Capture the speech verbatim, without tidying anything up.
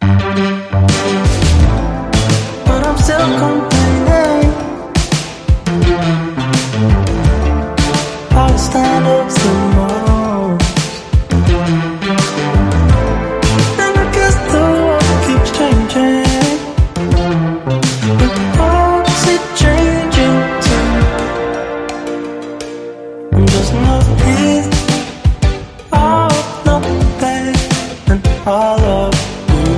but I'm still complaining. All the standards the most, and I guess the world keeps changing. But what's it changing to? I'm just not here.